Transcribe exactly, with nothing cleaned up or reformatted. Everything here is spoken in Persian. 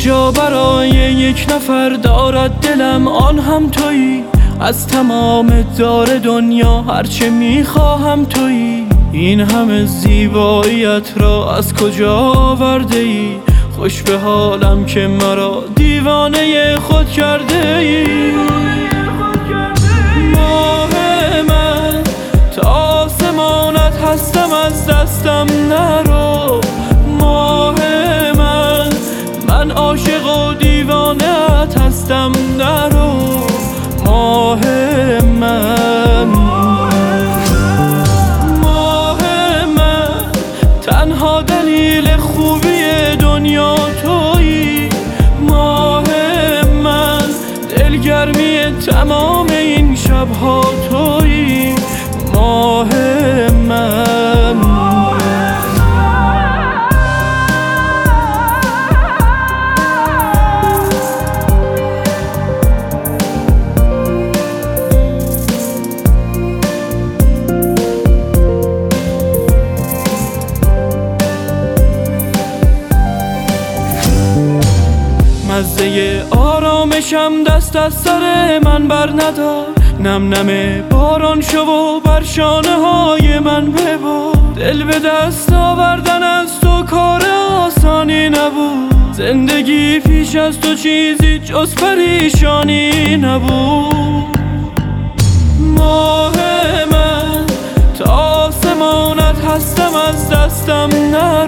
جا برای یک نفر دارد دلم، آن هم تویی. از تمام دار دنیا هرچه میخواهم تویی. این همه زیباییت را از کجا آورده ای؟ خوش به حالم که مرا دیوانه خود کرده ای. ماه من تا آسمانت هستم، از دستم نرو. ماه من من عاشق و دیوانه‌ات هستم، نرو. ماه من ماه من تنها دلیل خوبی دنیا تویی. ماه من دلگرمی تمام این شبها تویی. ماه من مزه آرامشم دست از سر من بر ندار. نم نم باران شو و بر شانه های من ببار. دل به دست آوردن از تو کار آسانی نبود. زندگی پیش از تو چیزی جز پریشانی نبود. ماه من تا آسمانت هستم، از دستم نرو.